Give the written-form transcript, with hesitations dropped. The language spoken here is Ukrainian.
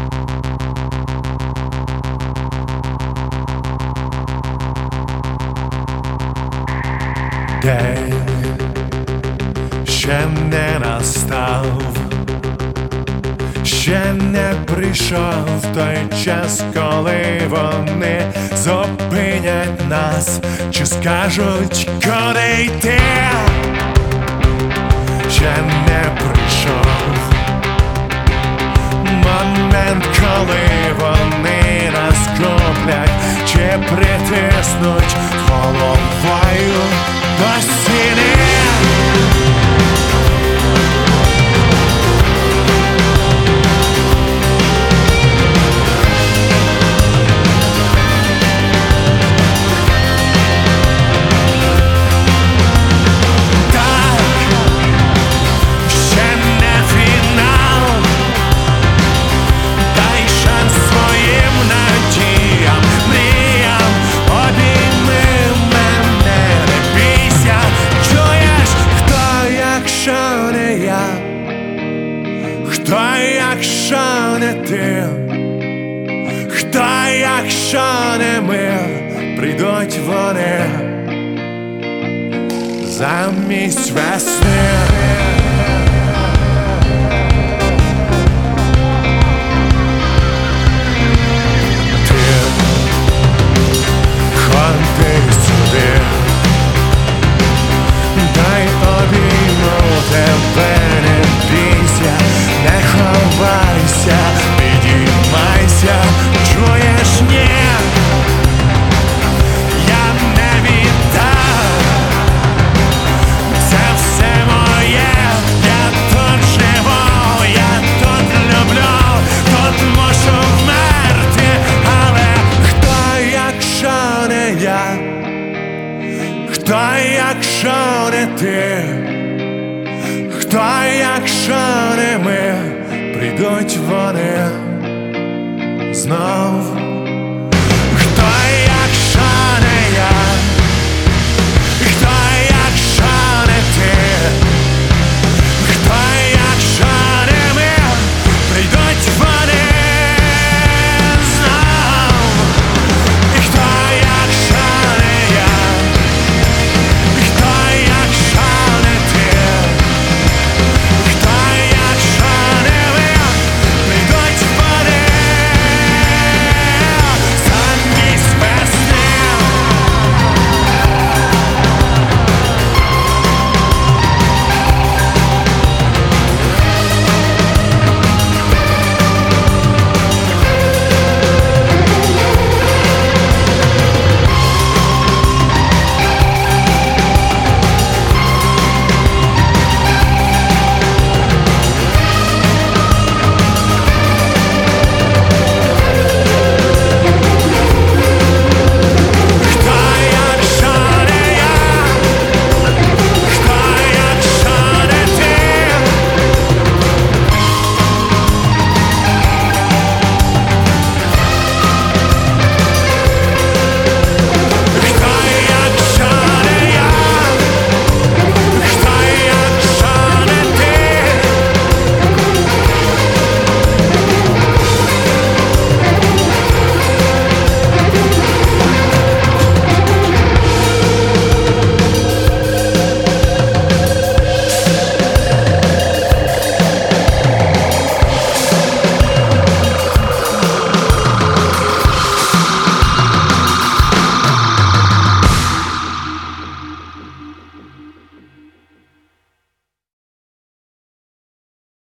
День ще не настав, ще не прийшов той час, коли вони зупинять нас, чи скажуть, куди йти. Ще не прийшов момент, коли вони нас куплять, чи притиснуть головою до стіни. Хто, якщо не ти? Хто, якщо не ми? Прийдуть вони замість весни. Ти ходи сюди, дай обійму тебе, не бійся, не ховайся, підіймайся, чуєш, ні, я не віддам, це все моє, я тут живу, я тут люблю, тут можу вмерти, але хто, якщо не я? Хто, якщо не ти? Хто, якщо не ми? Прийдуть вони знов.